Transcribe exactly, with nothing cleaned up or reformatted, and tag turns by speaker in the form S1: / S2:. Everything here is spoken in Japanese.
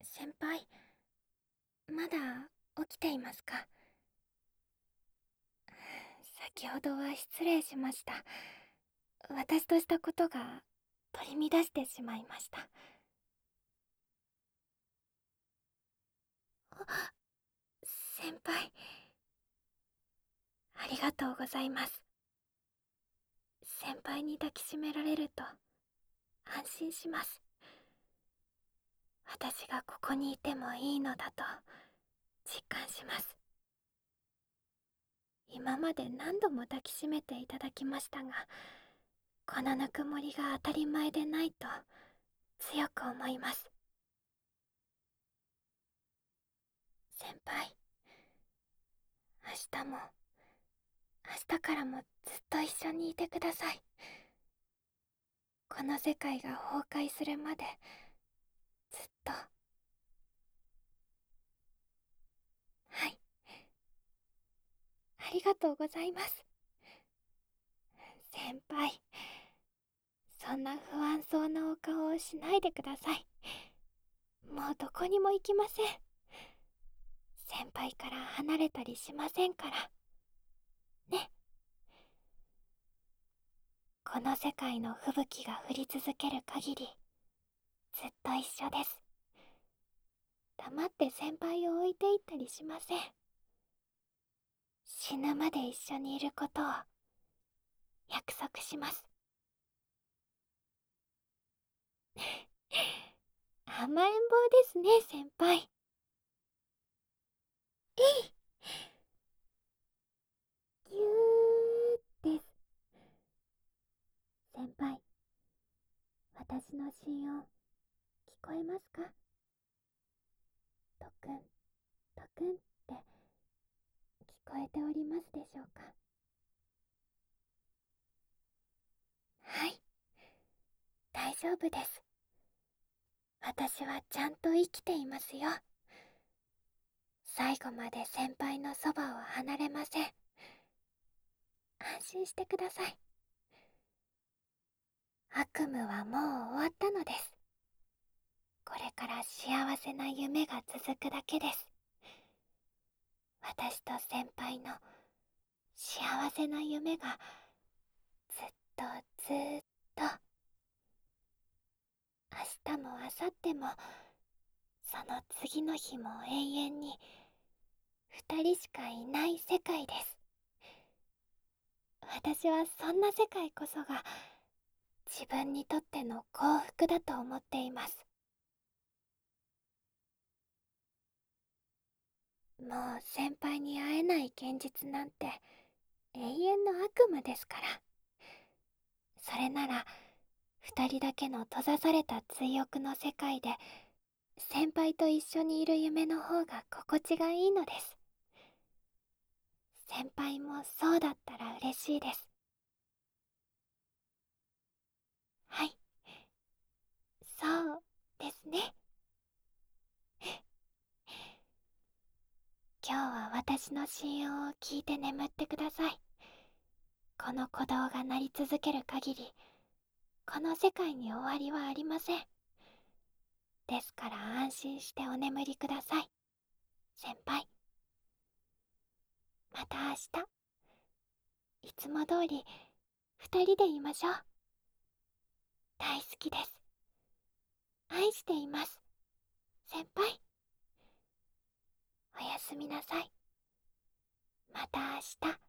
S1: 先輩、まだ起きていますか？先ほどは失礼しました。私としたことが取り乱してしまいました。あ、先輩、ありがとうございます。先輩に抱きしめられると安心します。私がここにいてもいいのだと実感します。今まで何度も抱きしめていただきましたが、このぬくもりが当たり前でないと強く思います。先輩、明日も明日からもずっと一緒にいてください。この世界が崩壊するまでずっと。はい、ありがとうございます。先輩、そんな不安そうなお顔をしないでください。もうどこにも行きません。先輩から離れたりしませんからね。この世界の吹雪が降り続ける限りずっと一緒です。黙って先輩を置いていったりしません。死ぬまで一緒にいることを約束します。甘えん坊ですね、先輩。えい、ぎゅーです。先輩、私の心音聞こえますか？とくん、とくんって聞こえておりますでしょうか？はい、大丈夫です。私はちゃんと生きていますよ。最後まで先輩のそばを離れません。安心してください。悪夢はもう終わったのです。これから幸せな夢が続くだけです。私と先輩の幸せな夢がずっとずーっと、明日も明後日もその次の日も永遠に二人しかいない世界です。私はそんな世界こそが自分にとっての幸福だと思っています。もう先輩に会えない現実なんて永遠の悪夢ですから。それなら二人だけの閉ざされた追憶の世界で先輩と一緒にいる夢の方が心地がいいのです。先輩もそうだったら嬉しいです。はい、そうですね。今日は私の心音を聞いて眠ってください。この鼓動が鳴り続ける限りこの世界に終わりはありません。ですから安心してお眠りください、先輩。また明日いつも通り二人でいましょう。大好きです。愛しています、先輩。おやすみなさい。また明日。